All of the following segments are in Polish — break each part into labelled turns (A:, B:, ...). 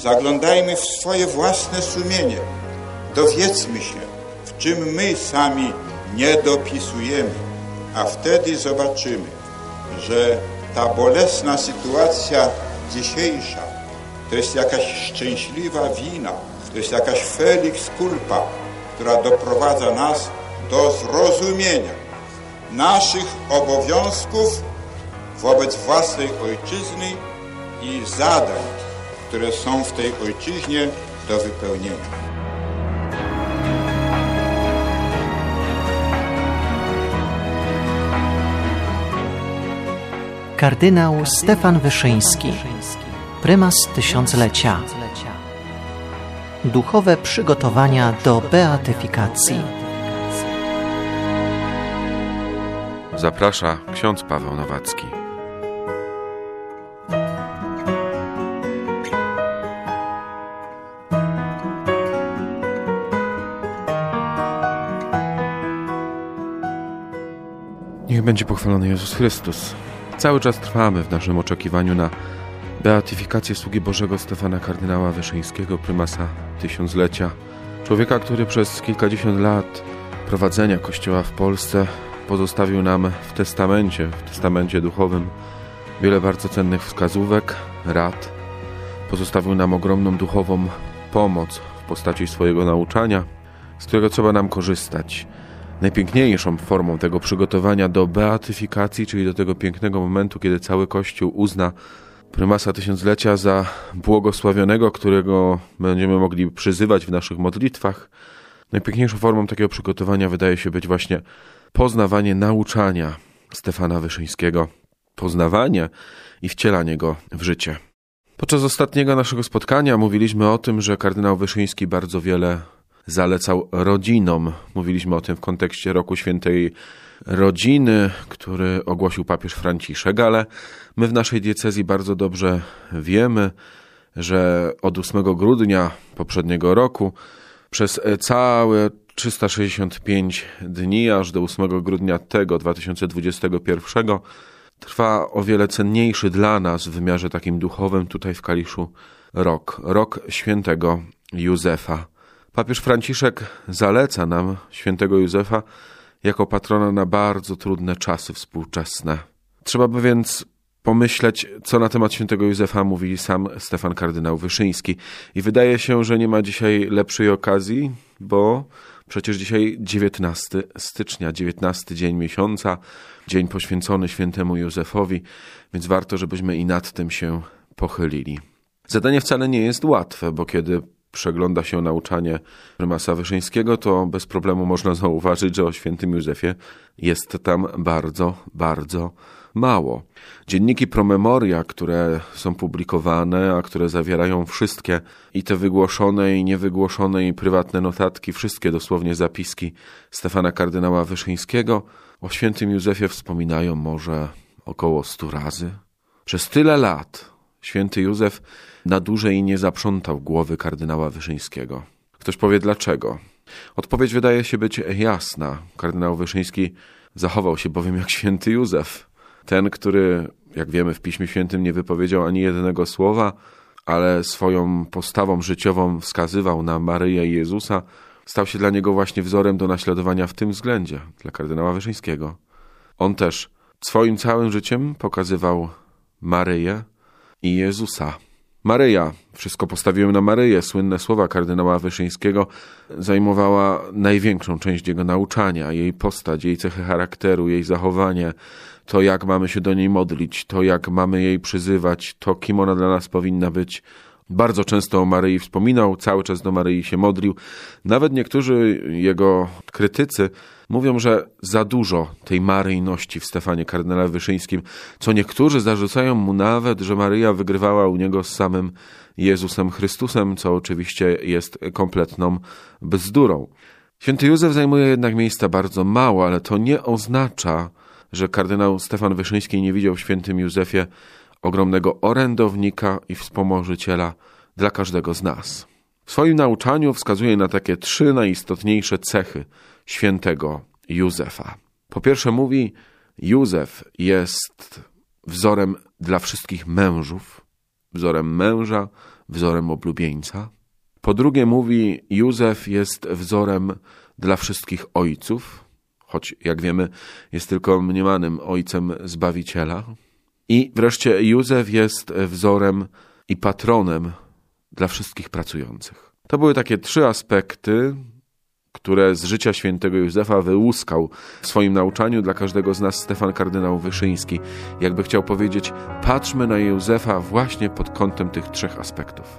A: Zaglądajmy w swoje własne sumienie. Dowiedzmy się, w czym my sami nie dopisujemy, a wtedy zobaczymy, że ta bolesna sytuacja dzisiejsza to jest jakaś szczęśliwa wina, to jest jakaś felix culpa, która doprowadza nas do zrozumienia naszych obowiązków wobec własnej ojczyzny i zadań, które są w tej ojczyźnie do wypełnienia.
B: Kardynał Stefan Wyszyński, prymas tysiąclecia. Duchowe przygotowania do beatyfikacji.
C: Zaprasza ksiądz Paweł Nowacki. Niech będzie pochwalony Jezus Chrystus. Cały czas trwamy w naszym oczekiwaniu na beatyfikację sługi Bożego Stefana kardynała Wyszyńskiego, prymasa tysiąclecia. Człowieka, który przez kilkadziesiąt lat prowadzenia Kościoła w Polsce pozostawił nam w testamencie duchowym wiele bardzo cennych wskazówek, rad. Pozostawił nam ogromną duchową pomoc w postaci swojego nauczania, z którego trzeba nam korzystać. Najpiękniejszą formą tego przygotowania do beatyfikacji, czyli do tego pięknego momentu, kiedy cały Kościół uzna prymasa tysiąclecia za błogosławionego, którego będziemy mogli przyzywać w naszych modlitwach. Najpiękniejszą formą takiego przygotowania wydaje się być właśnie poznawanie nauczania Stefana Wyszyńskiego, poznawanie i wcielanie go w życie. Podczas ostatniego naszego spotkania mówiliśmy o tym, że kardynał Wyszyński bardzo wiele zalecał rodzinom. Mówiliśmy o tym w kontekście Roku Świętej Rodziny, który ogłosił papież Franciszek, ale my w naszej diecezji bardzo dobrze wiemy, że od 8 grudnia poprzedniego roku przez całe 365 dni, aż do 8 grudnia tego 2021 trwa o wiele cenniejszy dla nas w wymiarze takim duchowym tutaj w Kaliszu rok świętego Józefa. Papież Franciszek zaleca nam świętego Józefa jako patrona na bardzo trudne czasy współczesne. Trzeba by więc pomyśleć, co na temat świętego Józefa mówi sam Stefan kardynał Wyszyński. I wydaje się, że nie ma dzisiaj lepszej okazji, bo przecież dzisiaj 19 stycznia, 19 dzień miesiąca, dzień poświęcony świętemu Józefowi, więc warto, żebyśmy i nad tym się pochylili. Zadanie wcale nie jest łatwe, bo kiedy przegląda się nauczanie prymasa Wyszyńskiego, to bez problemu można zauważyć, że o świętym Józefie jest tam bardzo, bardzo mało. Dzienniki promemoria, które są publikowane, a które zawierają wszystkie i te wygłoszone i niewygłoszone i prywatne notatki, wszystkie dosłownie zapiski Stefana kardynała Wyszyńskiego, o świętym Józefie wspominają może około 100 razy. Przez tyle lat święty Józef na dłużej nie zaprzątał głowy kardynała Wyszyńskiego. Ktoś powie dlaczego? Odpowiedź wydaje się być jasna. Kardynał Wyszyński zachował się bowiem jak święty Józef. Ten, który, jak wiemy, w Piśmie Świętym nie wypowiedział ani jednego słowa, ale swoją postawą życiową wskazywał na Maryję i Jezusa, stał się dla niego właśnie wzorem do naśladowania w tym względzie, dla kardynała Wyszyńskiego. On też swoim całym życiem pokazywał Maryję i Jezusa. Maryja, wszystko postawiłem na Maryję, słynne słowa kardynała Wyszyńskiego, zajmowała największą część jego nauczania, jej postać, jej cechy charakteru, jej zachowanie, to jak mamy się do niej modlić, to jak mamy jej przyzywać, to kim ona dla nas powinna być. Bardzo często o Maryi wspominał, cały czas do Maryi się modlił. Nawet niektórzy jego krytycy mówią, że za dużo tej maryjności w Stefanie kardynale Wyszyńskim, co niektórzy zarzucają mu nawet, że Maryja wygrywała u niego z samym Jezusem Chrystusem, co oczywiście jest kompletną bzdurą. Święty Józef zajmuje jednak miejsca bardzo mało, ale to nie oznacza, że kardynał Stefan Wyszyński nie widział w świętym Józefie ogromnego orędownika i wspomożyciela dla każdego z nas. W swoim nauczaniu wskazuje na takie 3 najistotniejsze cechy świętego Józefa. Po pierwsze mówi, Józef jest wzorem dla wszystkich mężów, wzorem męża, wzorem oblubieńca. Po drugie mówi, Józef jest wzorem dla wszystkich ojców, choć jak wiemy jest tylko mniemanym ojcem Zbawiciela. I wreszcie Józef jest wzorem i patronem dla wszystkich pracujących. To były takie 3 aspekty, które z życia świętego Józefa wyłuskał w swoim nauczaniu dla każdego z nas Stefan kardynał Wyszyński. Jakby chciał powiedzieć, patrzmy na Józefa właśnie pod kątem tych 3 aspektów.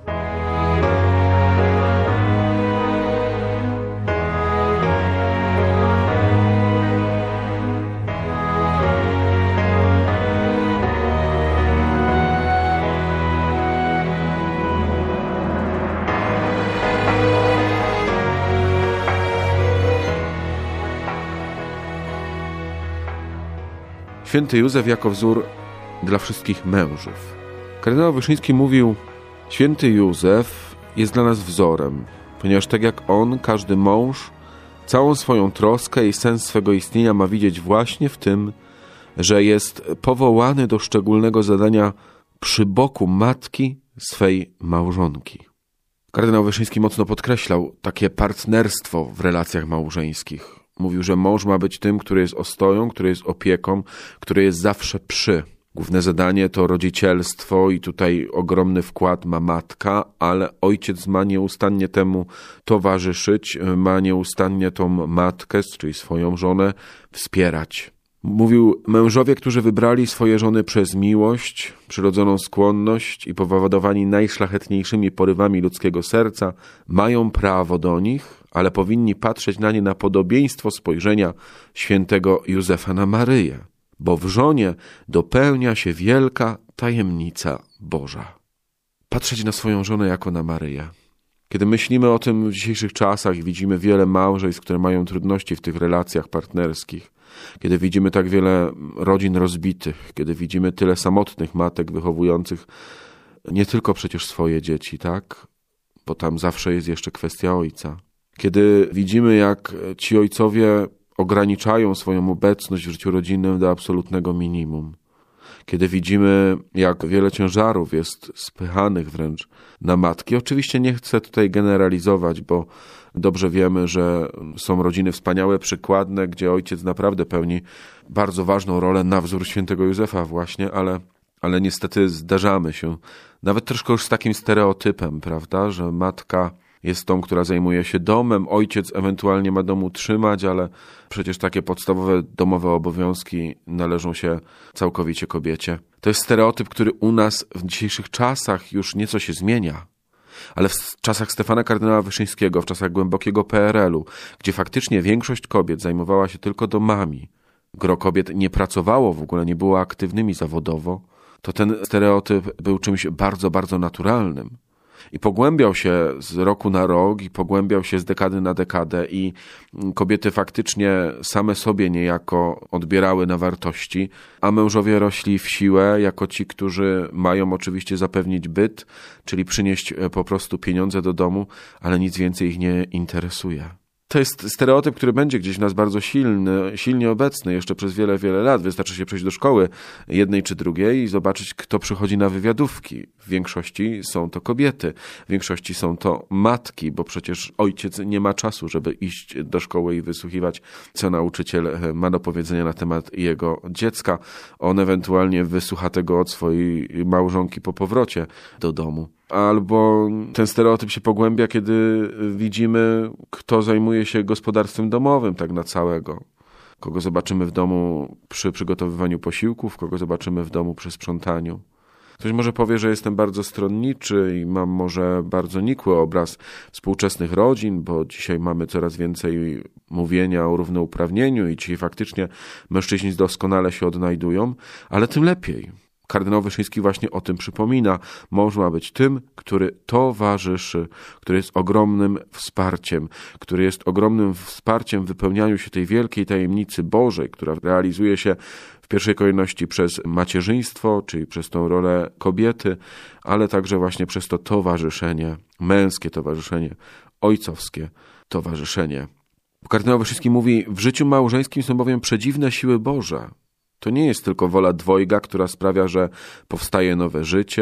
C: Święty Józef jako wzór dla wszystkich mężów. Kardynał Wyszyński mówił, święty Józef jest dla nas wzorem, ponieważ tak jak on, każdy mąż, całą swoją troskę i sens swego istnienia ma widzieć właśnie w tym, że jest powołany do szczególnego zadania przy boku matki swej małżonki. Kardynał Wyszyński mocno podkreślał takie partnerstwo w relacjach małżeńskich. Mówił, że mąż ma być tym, który jest ostoją, który jest opieką, który jest zawsze przy. Główne zadanie to rodzicielstwo i tutaj ogromny wkład ma matka, ale ojciec ma nieustannie temu towarzyszyć, ma nieustannie tą matkę, czyli swoją żonę, wspierać. Mówił, mężowie, którzy wybrali swoje żony przez miłość, przyrodzoną skłonność i powodowani najszlachetniejszymi porywami ludzkiego serca, mają prawo do nich, ale powinni patrzeć na nie na podobieństwo spojrzenia świętego Józefa na Maryję, bo w żonie dopełnia się wielka tajemnica Boża. Patrzeć na swoją żonę jako na Maryję. Kiedy myślimy o tym w dzisiejszych czasach i widzimy wiele małżeństw, które mają trudności w tych relacjach partnerskich, kiedy widzimy tak wiele rodzin rozbitych, kiedy widzimy tyle samotnych matek wychowujących nie tylko przecież swoje dzieci, tak? Bo tam zawsze jest jeszcze kwestia ojca. Kiedy widzimy, jak ci ojcowie ograniczają swoją obecność w życiu rodzinnym do absolutnego minimum. Kiedy widzimy, jak wiele ciężarów jest spychanych wręcz na matki. Oczywiście nie chcę tutaj generalizować, bo dobrze wiemy, że są rodziny wspaniałe, przykładne, gdzie ojciec naprawdę pełni bardzo ważną rolę na wzór świętego Józefa właśnie, ale niestety zdarzamy się nawet troszkę już z takim stereotypem, prawda, że matka jest tą, która zajmuje się domem, ojciec ewentualnie ma dom utrzymać, ale przecież takie podstawowe domowe obowiązki należą się całkowicie kobiecie. To jest stereotyp, który u nas w dzisiejszych czasach już nieco się zmienia. Ale w czasach Stefana kardynała Wyszyńskiego, w czasach głębokiego PRL-u, gdzie faktycznie większość kobiet zajmowała się tylko domami, gro kobiet nie pracowało w ogóle, nie było aktywnymi zawodowo, to ten stereotyp był czymś bardzo, bardzo naturalnym. I pogłębiał się z roku na rok i pogłębiał się z dekady na dekadę i kobiety faktycznie same sobie niejako odbierały na wartości, a mężowie rośli w siłę jako ci, którzy mają oczywiście zapewnić byt, czyli przynieść po prostu pieniądze do domu, ale nic więcej ich nie interesuje. To jest stereotyp, który będzie gdzieś w nas bardzo silnie obecny jeszcze przez wiele, wiele lat. Wystarczy się przejść do szkoły jednej czy drugiej i zobaczyć, kto przychodzi na wywiadówki. W większości są to kobiety, w większości są to matki, bo przecież ojciec nie ma czasu, żeby iść do szkoły i wysłuchiwać, co nauczyciel ma do powiedzenia na temat jego dziecka. On ewentualnie wysłucha tego od swojej małżonki po powrocie do domu. Albo ten stereotyp się pogłębia, kiedy widzimy, kto zajmuje się gospodarstwem domowym tak na całego. Kogo zobaczymy w domu przy przygotowywaniu posiłków, kogo zobaczymy w domu przy sprzątaniu. Ktoś może powie, że jestem bardzo stronniczy i mam może bardzo nikły obraz współczesnych rodzin, bo dzisiaj mamy coraz więcej mówienia o równouprawnieniu i dzisiaj faktycznie mężczyźni doskonale się odnajdują, ale tym lepiej. Kardynał Wyszyński właśnie o tym przypomina. Mąż ma być tym, który towarzyszy, który jest ogromnym wsparciem, który jest ogromnym wsparciem w wypełnianiu się tej wielkiej tajemnicy Bożej, która realizuje się w pierwszej kolejności przez macierzyństwo, czyli przez tą rolę kobiety, ale także właśnie przez to towarzyszenie, męskie towarzyszenie, ojcowskie towarzyszenie. Kardynał Wyszyński mówi, w życiu małżeńskim są bowiem przedziwne siły Boże. To nie jest tylko wola dwojga, która sprawia, że powstaje nowe życie,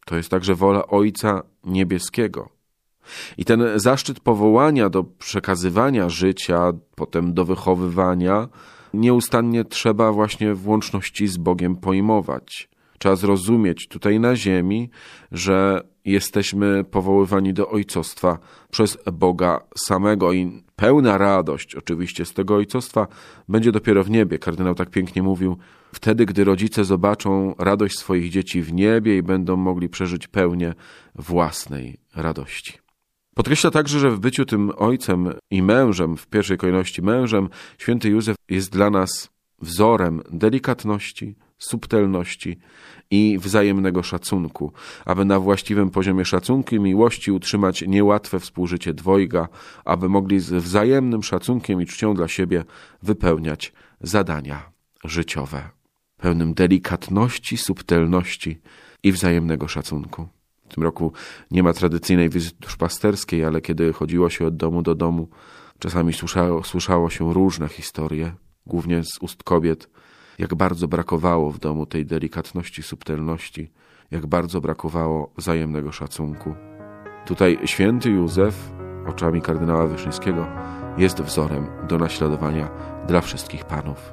C: To jest także wola Ojca Niebieskiego. I ten zaszczyt powołania do przekazywania życia, potem do wychowywania, nieustannie trzeba właśnie w łączności z Bogiem pojmować. Trzeba zrozumieć tutaj na ziemi, że jesteśmy powoływani do ojcostwa przez Boga samego i pełna radość oczywiście z tego ojcostwa będzie dopiero w niebie. Kardynał tak pięknie mówił, wtedy gdy rodzice zobaczą radość swoich dzieci w niebie i będą mogli przeżyć pełnię własnej radości. Podkreśla także, że w byciu tym ojcem i mężem, w pierwszej kolejności mężem, święty Józef jest dla nas wzorem delikatności, subtelności i wzajemnego szacunku, aby na właściwym poziomie szacunku i miłości utrzymać niełatwe współżycie dwojga, aby mogli z wzajemnym szacunkiem i czcią dla siebie wypełniać zadania życiowe, pełnym delikatności, subtelności i wzajemnego szacunku. W tym roku nie ma tradycyjnej wizyty duszpasterskiej, ale kiedy chodziło się od domu do domu, czasami słyszało się różne historie, głównie z ust kobiet, jak bardzo brakowało w domu tej delikatności, subtelności, jak bardzo brakowało wzajemnego szacunku. Tutaj święty Józef, oczami kardynała Wyszyńskiego, jest wzorem do naśladowania dla wszystkich panów.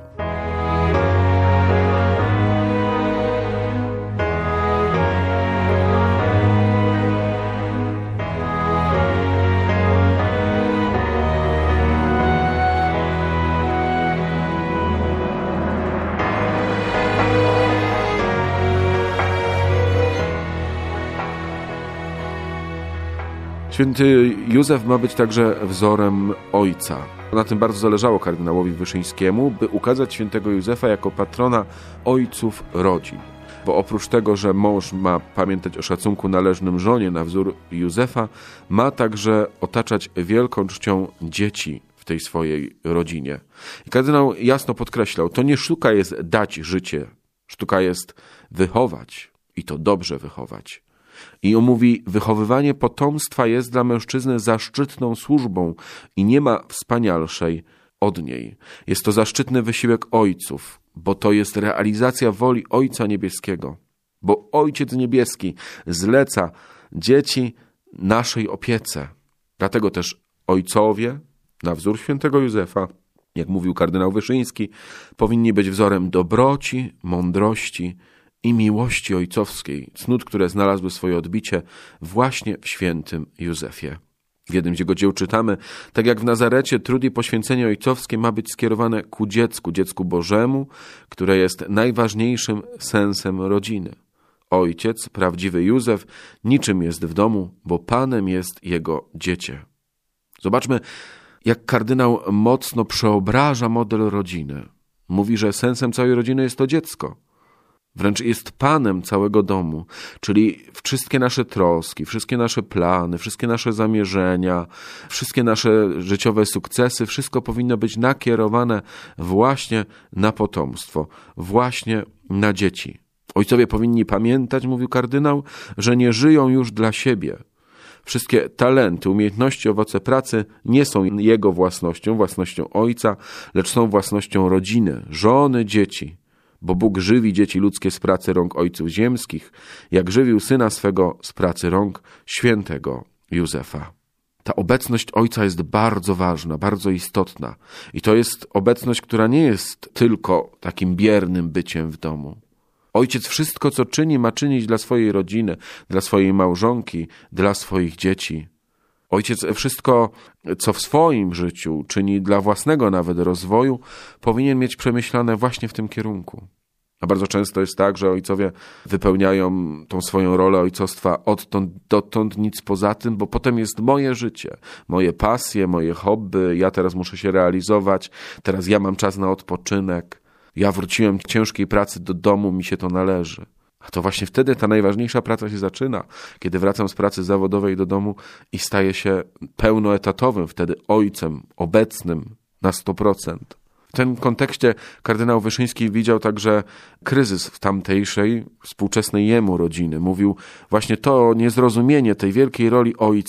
C: Święty Józef ma być także wzorem ojca. Na tym bardzo zależało kardynałowi Wyszyńskiemu, by ukazać świętego Józefa jako patrona ojców rodzin. Bo oprócz tego, że mąż ma pamiętać o szacunku należnym żonie na wzór Józefa, ma także otaczać wielką czcią dzieci w tej swojej rodzinie. I kardynał jasno podkreślał, to nie sztuka jest dać życie, sztuka jest wychować i to dobrze wychować. I on mówi, wychowywanie potomstwa jest dla mężczyzny zaszczytną służbą i nie ma wspanialszej od niej. Jest to zaszczytny wysiłek ojców, bo to jest realizacja woli Ojca Niebieskiego. Bo Ojciec Niebieski zleca dzieci naszej opiece. Dlatego też ojcowie, na wzór świętego Józefa, jak mówił kardynał Wyszyński, powinni być wzorem dobroci, mądrości i miłości ojcowskiej, cnót, które znalazły swoje odbicie właśnie w świętym Józefie. W jednym z jego dzieł czytamy, tak jak w Nazarecie trud i poświęcenie ojcowskie ma być skierowane ku dziecku Bożemu, które jest najważniejszym sensem rodziny. Ojciec, prawdziwy Józef, niczym jest w domu, bo Panem jest jego dziecię. Zobaczmy, jak kardynał mocno przeobraża model rodziny. Mówi, że sensem całej rodziny jest to dziecko. Wręcz jest Panem całego domu, czyli wszystkie nasze troski, wszystkie nasze plany, wszystkie nasze zamierzenia, wszystkie nasze życiowe sukcesy, wszystko powinno być nakierowane właśnie na potomstwo, właśnie na dzieci. Ojcowie powinni pamiętać, mówił kardynał, że nie żyją już dla siebie. Wszystkie talenty, umiejętności, owoce pracy nie są jego własnością ojca, lecz są własnością rodziny, żony, dzieci. Bo Bóg żywi dzieci ludzkie z pracy rąk ojców ziemskich, jak żywił Syna swego z pracy rąk świętego Józefa. Ta obecność Ojca jest bardzo ważna, bardzo istotna. I to jest obecność, która nie jest tylko takim biernym byciem w domu. Ojciec wszystko, co czyni, ma czynić dla swojej rodziny, dla swojej małżonki, dla swoich dzieci. Ojciec wszystko, co w swoim życiu czyni dla własnego nawet rozwoju, powinien mieć przemyślane właśnie w tym kierunku. A bardzo często jest tak, że ojcowie wypełniają tą swoją rolę ojcostwa odtąd dotąd, nic poza tym, bo potem jest moje życie, moje pasje, moje hobby, ja teraz muszę się realizować, teraz ja mam czas na odpoczynek, ja wróciłem z ciężkiej pracy do domu, mi się to należy. A to właśnie wtedy ta najważniejsza praca się zaczyna, kiedy wracam z pracy zawodowej do domu i staję się pełnoetatowym, wtedy ojcem, obecnym na 100%. W tym kontekście kardynał Wyszyński widział także kryzys w tamtejszej, współczesnej jemu rodziny. Mówił właśnie to niezrozumienie tej wielkiej roli ojca,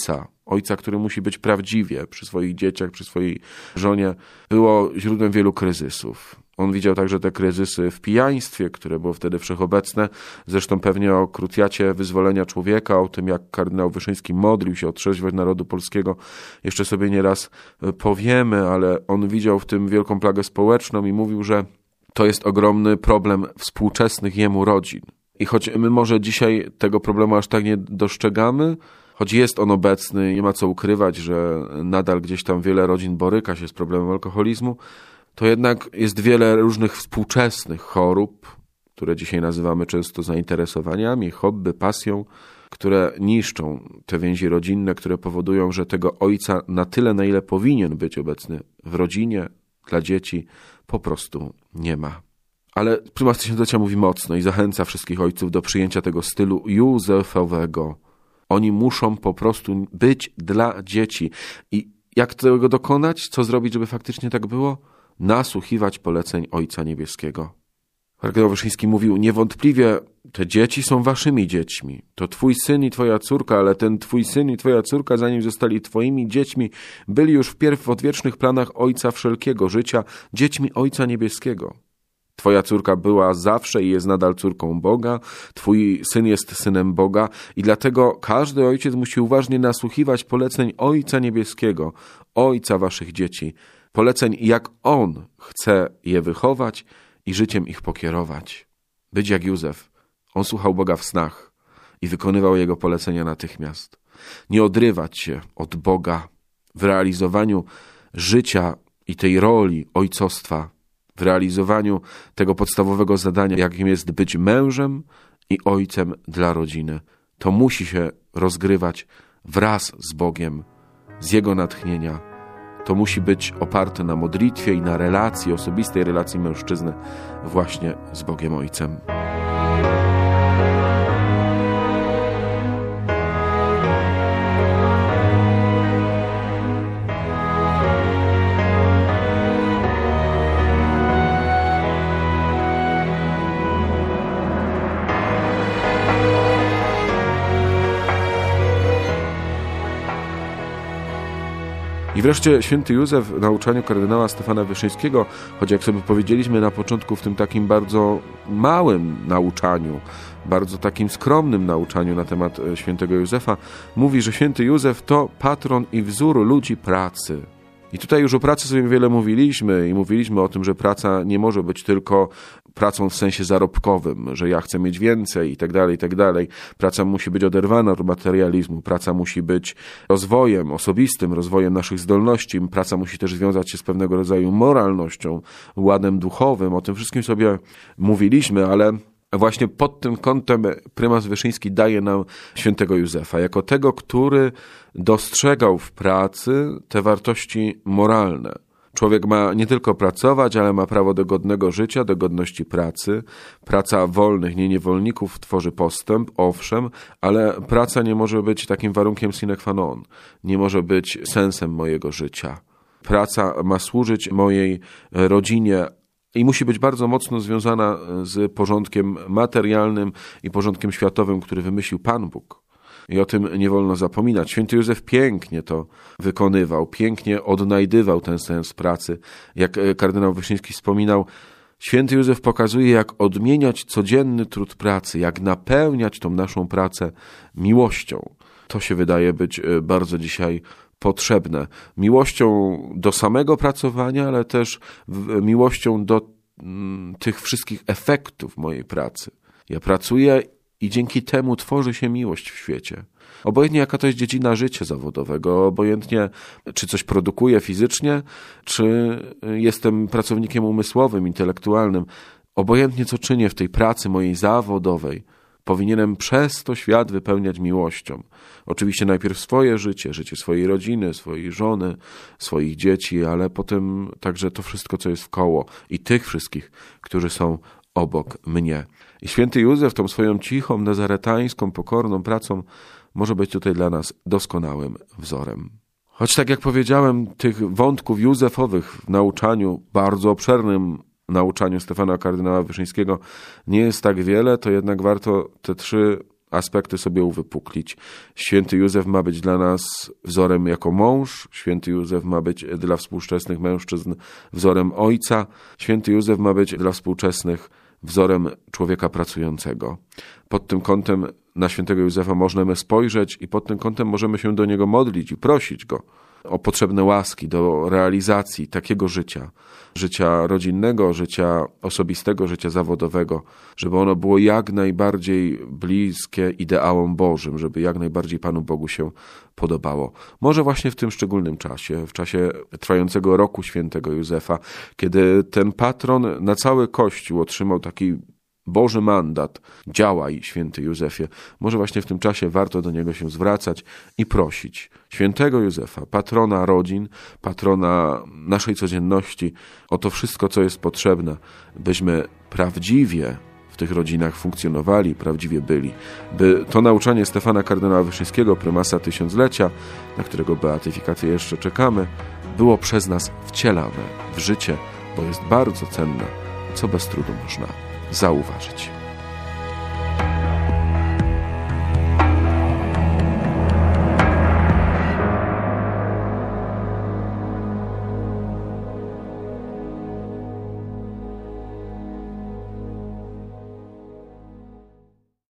C: ojca, który musi być prawdziwie przy swoich dzieciach, przy swojej żonie, było źródłem wielu kryzysów. On widział także te kryzysy w pijaństwie, które było wtedy wszechobecne. Zresztą pewnie o krucjacie wyzwolenia człowieka, o tym, jak kardynał Wyszyński modlił się o trzeźwość narodu polskiego, jeszcze sobie nieraz powiemy, ale on widział w tym wielką plagę społeczną i mówił, że to jest ogromny problem współczesnych jemu rodzin. I choć my może dzisiaj tego problemu aż tak nie dostrzegamy, choć jest on obecny, nie ma co ukrywać, że nadal gdzieś tam wiele rodzin boryka się z problemem alkoholizmu, to jednak jest wiele różnych współczesnych chorób, które dzisiaj nazywamy często zainteresowaniami, hobby, pasją, które niszczą te więzi rodzinne, które powodują, że tego ojca na tyle, na ile powinien być obecny w rodzinie, dla dzieci, po prostu nie ma. Ale prymas Tysiąclecia mówi mocno i zachęca wszystkich ojców do przyjęcia tego stylu józefowego. Oni muszą po prostu być dla dzieci. I jak tego dokonać? Co zrobić, żeby faktycznie tak było? Nasłuchiwać poleceń Ojca Niebieskiego. Kardynał Wyszyński mówił, niewątpliwie te dzieci są waszymi dziećmi. To twój syn i twoja córka, ale ten twój syn i twoja córka, zanim zostali twoimi dziećmi, byli już wpierw w odwiecznych planach Ojca wszelkiego życia, dziećmi Ojca Niebieskiego. Twoja córka była zawsze i jest nadal córką Boga, twój syn jest synem Boga i dlatego każdy ojciec musi uważnie nasłuchiwać poleceń Ojca Niebieskiego, Ojca waszych dzieci, poleceń jak On chce je wychować i życiem ich pokierować. Być jak Józef. On słuchał Boga w snach i wykonywał Jego polecenia natychmiast. Nie odrywać się od Boga w realizowaniu życia i tej roli ojcostwa, w realizowaniu tego podstawowego zadania, jakim jest być mężem i ojcem dla rodziny. To musi się rozgrywać wraz z Bogiem, z Jego natchnienia. To musi być oparte na modlitwie i na relacji, osobistej relacji mężczyzny właśnie z Bogiem Ojcem. I wreszcie święty Józef w nauczaniu kardynała Stefana Wyszyńskiego, choć jak sobie powiedzieliśmy na początku w tym takim bardzo małym nauczaniu, bardzo takim skromnym nauczaniu na temat świętego Józefa, mówi, że święty Józef to patron i wzór ludzi pracy. I tutaj już o pracy sobie wiele mówiliśmy i mówiliśmy o tym, że praca nie może być tylko pracą w sensie zarobkowym, że ja chcę mieć więcej i tak dalej, i tak dalej. Praca musi być oderwana od materializmu, praca musi być rozwojem, osobistym rozwojem naszych zdolności, praca musi też związać się z pewnego rodzaju moralnością, ładem duchowym. O tym wszystkim sobie mówiliśmy, ale właśnie pod tym kątem prymas Wyszyński daje nam świętego Józefa, jako tego, który dostrzegał w pracy te wartości moralne. Człowiek ma nie tylko pracować, ale ma prawo do godnego życia, do godności pracy. Praca wolnych, nie niewolników tworzy postęp, owszem, ale praca nie może być takim warunkiem sine qua non. Nie może być sensem mojego życia. Praca ma służyć mojej rodzinie, i musi być bardzo mocno związana z porządkiem materialnym i porządkiem światowym, który wymyślił Pan Bóg. I o tym nie wolno zapominać. Święty Józef pięknie to wykonywał, pięknie odnajdywał ten sens pracy. Jak kardynał Wyszyński wspominał, święty Józef pokazuje, jak odmieniać codzienny trud pracy, jak napełniać tą naszą pracę miłością. To się wydaje być bardzo dzisiaj potrzebne. Miłością do samego pracowania, ale też miłością do tych wszystkich efektów mojej pracy. Ja pracuję i dzięki temu tworzy się miłość w świecie. Obojętnie jaka to jest dziedzina życia zawodowego, obojętnie czy coś produkuję fizycznie, czy jestem pracownikiem umysłowym, intelektualnym, obojętnie co czynię w tej pracy mojej zawodowej, powinienem przez to świat wypełniać miłością. Oczywiście najpierw swoje życie, życie swojej rodziny, swojej żony, swoich dzieci, ale potem także to wszystko, co jest wkoło i tych wszystkich, którzy są obok mnie. I święty Józef tą swoją cichą, nazaretańską, pokorną pracą może być tutaj dla nas doskonałym wzorem. Choć tak jak powiedziałem, tych wątków józefowych w nauczaniu, bardzo obszernym nauczaniu Stefana kardynała Wyszyńskiego nie jest tak wiele, to jednak warto te 3 aspekty sobie uwypuklić. Święty Józef ma być dla nas wzorem jako mąż, święty Józef ma być dla współczesnych mężczyzn wzorem ojca, święty Józef ma być dla współczesnych wzorem człowieka pracującego. Pod tym kątem na świętego Józefa możemy spojrzeć i pod tym kątem możemy się do niego modlić i prosić go o potrzebne łaski do realizacji takiego życia, życia rodzinnego, życia osobistego, życia zawodowego, żeby ono było jak najbardziej bliskie ideałom Bożym, żeby jak najbardziej Panu Bogu się podobało. Może właśnie w tym szczególnym czasie, w czasie trwającego roku świętego Józefa, kiedy ten patron na cały Kościół otrzymał taki Boży mandat, działaj, święty Józefie. Może właśnie w tym czasie warto do niego się zwracać i prosić świętego Józefa, patrona rodzin, patrona naszej codzienności, o to wszystko, co jest potrzebne, byśmy prawdziwie w tych rodzinach funkcjonowali, prawdziwie byli. By to nauczanie Stefana kardynała Wyszyńskiego, prymasa tysiąclecia, na którego beatyfikację jeszcze czekamy, było przez nas wcielane w życie, bo jest bardzo cenne, co bez trudu można zauważyć.